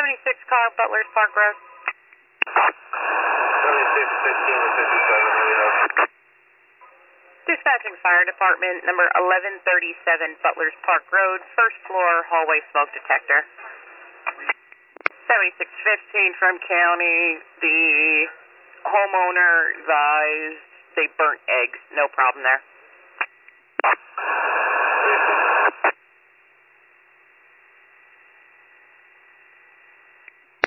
car, Butler's Park Road. 2615 to 57, Dispatching Fire Department, number 1137 Butler's Park Road, first floor hallway smoke detector. 7615 from county, the homeowner advised they burnt eggs, no problem there.